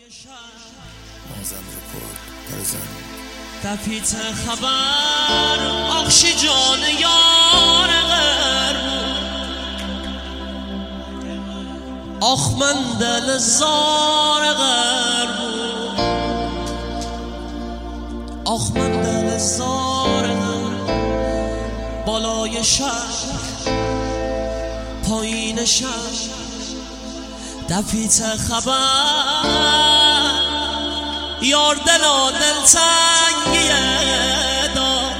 مازن رکورد برزن تپیت خبر آخشی جان یار آخ من دل زار آخ من دل زار بالای شهر پایین شهر تپیت خبر یار دلا دل تنگیه دا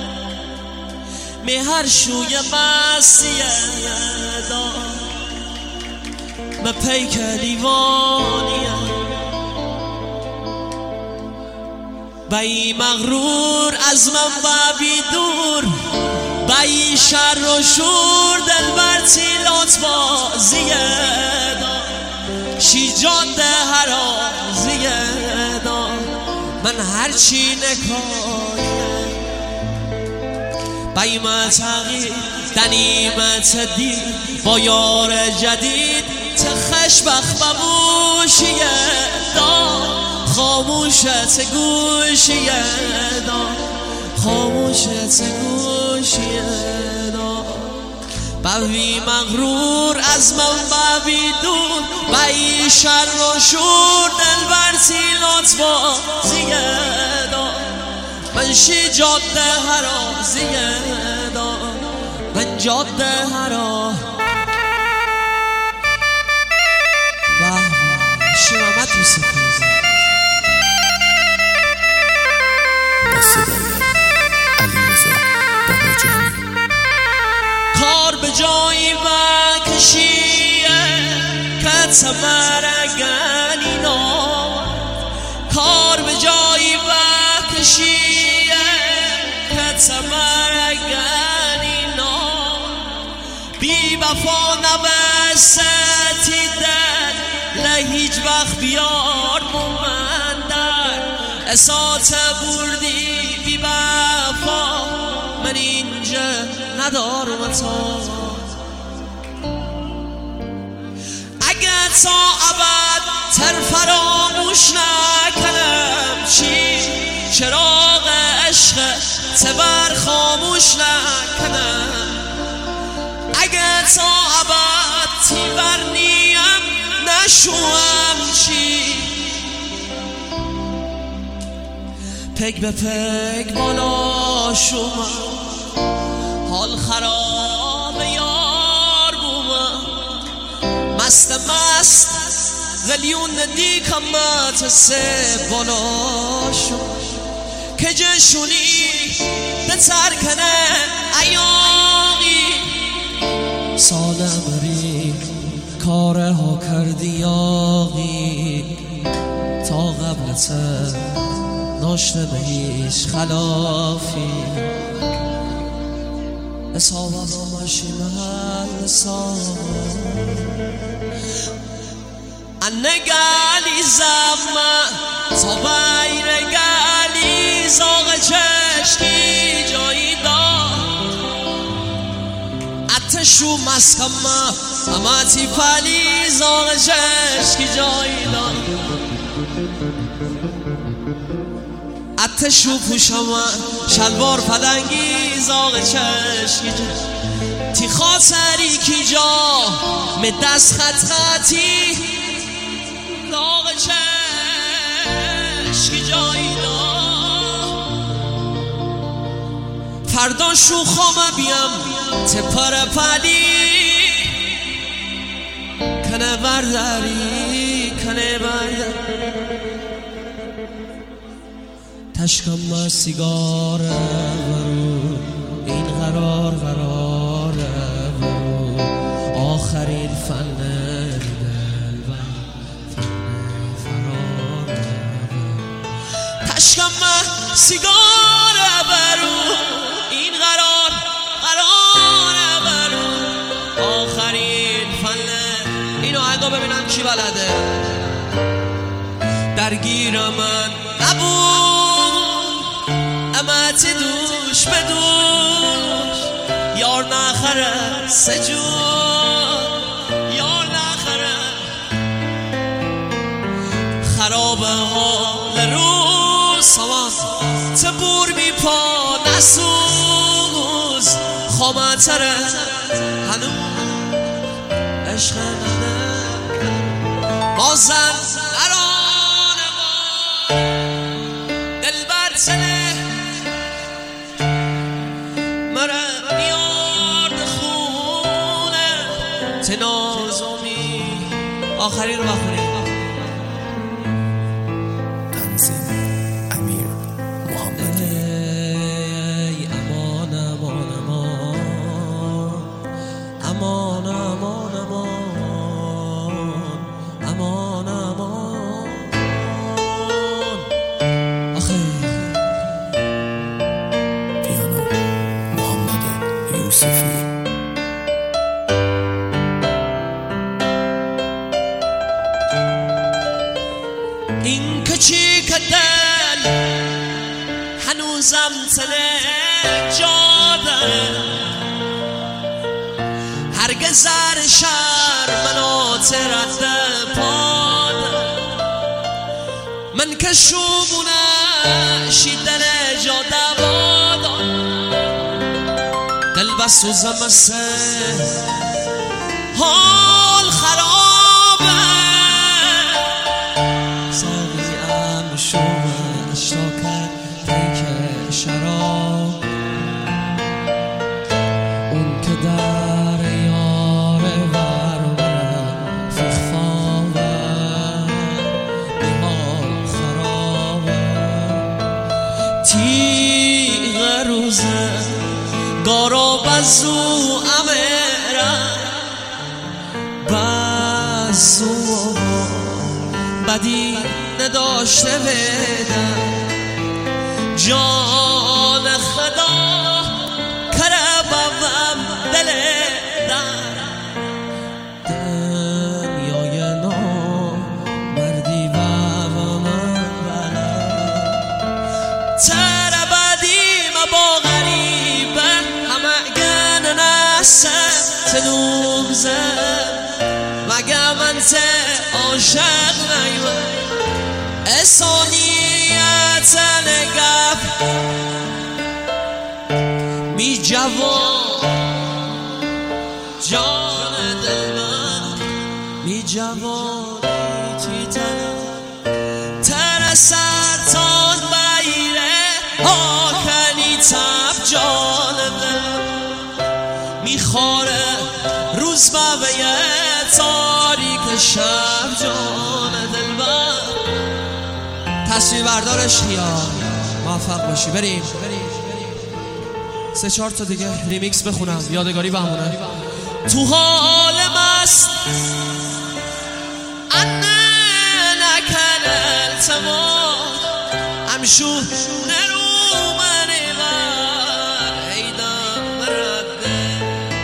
می هر شوی مسیه دا به پیک لیوانیه بایی مغرور از من ببی دور بایی شر و شور دل برتی لات بازیه دا شی جاده هرازیه دا من هرچی نکایه بایمه تغییر دنیمت دید با یار جدید تخش بخ بموشیه دا خاموشت گوشیه دا خاموشت گوشیه دا بوی مغرور از من ببی دور بایی شر و شور دل برتی لات بازیه دا من شی جاده هرازیه دا من جاده هرا شمامت موسیقی با صدای علیرضا باباجانی کار به جایی بکشیه که تمرگنی نامد کار به جایی بکشیه که تمرگنی نامد بی وفا نبستی دل لهیج وقت بیار مومندر اسات بردی بی وفا من اینجا ندارم تا اگه تا ابد تر فراموش نکنم چی چراغ عشق تبر خاموش نکنم اگه تا ابد تیبر نیم نشوم چی پک به پک بالا شوم حال خراب یار بوم مست مست غلیون دیکمت سه بالا شوم که جشونی به ترکنه ایاقی سالم ری کاره ها کردی آقی تا قبلت ناشته به هیچ خلافی اصابه با ماشین هر اصابه انه گلی زمه تا بیر گلی زاغ چشکی جایی داد اتشو مسکمه اما تی پلی زاغ چشکی جایی داد اتشو پوشم شلوار پلنگی زاغ چشکی تی خاطری کی جا می دست خط خطی زاغ چشکی جایی دا فردا شوخام بیم تپر پلی کنه برداری کنه برداری تشکم سیگار برو این قرار برو آخرین فن دل و فن فرار تشکم سیگار برو این قرار برو آخرین فن اینو اگه ببینم کی بلده درگیر من نبود امت دوش به دوش یار نخره سجون یار نخره خراب حال روز سوان تبور می پا نسوز خامتره هنو عشق ننه بازن نرانه ما دل بر سنه مره میارد خونه تنازمی آخری رو بخونیم تنظیم امیر محمدی. ای امان امان امان امان امان امان امان آخه پیانو محمد یوسفی. این کچی که دل هنوزم تنه جاده هرگز زر شر منو ترده پاده من که شوبونه شیدن جاده بادا دل بسوزم مثل حال خرابه ساقیم شوم اشتاکت دیک شراب اون که در یاره ورورم فیخفاوه بیحال خرابه تیغ روزه گارا بزو امیرم بزو بدی نداشته بدم جان خدا کربم دل در دنیای نو مردی و من بلد تر بدی با غریبه همه گن نسه تنوزه مگه من ته عاشق نیوه اسانیت نگف می جوان جان دل من می جوانی تی تر سرطان بیره آکنی تب جان دل می خواره روز بویه تاریک شب جان دل من تصویر بردارش یا موفق باشی. بریم 3-4 تا دیگه ریمیکس بخونم یادگاری بمونه. تو حال مست انه نکن التماس همشو نرو منی بر ایدم رده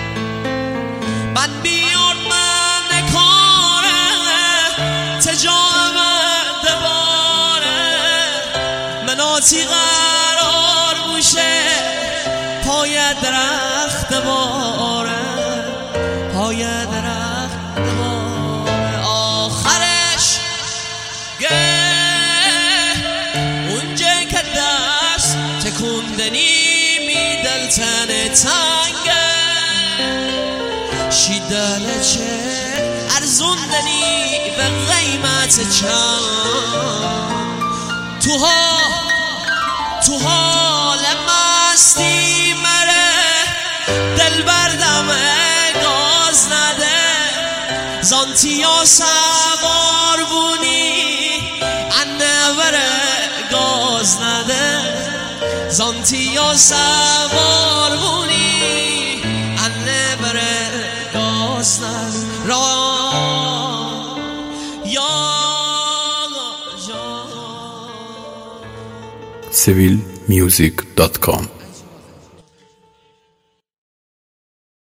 من بیار من نکاره تجام دباره مناتی قرار بوشه پای درخت باره پای درخت باره آخرش اونجا که دست تکوندنی می دلتن تنگه شیدنه چه ارزوندنی به قیمت چند تو حال مستی مره دل بردم گاز نده زانتیا سوار بونی انه بره گاز نده زانتیا سوار بونی انه بره گاز نده را یا civilmusic.com